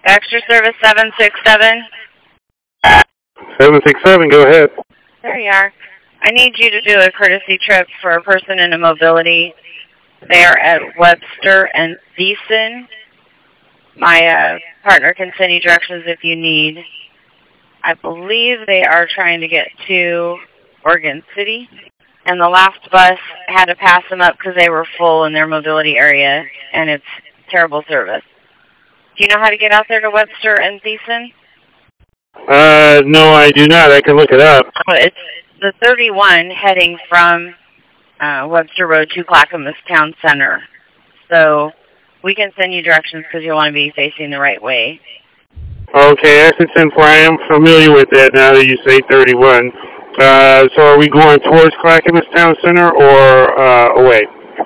Extra service 767. 767, go ahead. There you are. I need you to do a courtesy trip for a person in a mobility. They are at Webster and Thiessen. My partner can send you directions if you need. I believe they are trying to get to Oregon City. And the last bus had to pass them up because they were full in their mobility area. And it's terrible service. Do you know how to get out there to Webster and Thiessen? No, I do not. I can look it up. It's the 31 heading from Webster Road to Clackamas Town Center. So we can send you directions because you'll want to be facing the right way. Okay, since I am familiar with that now that you say 31. So are we going towards Clackamas Town Center or away?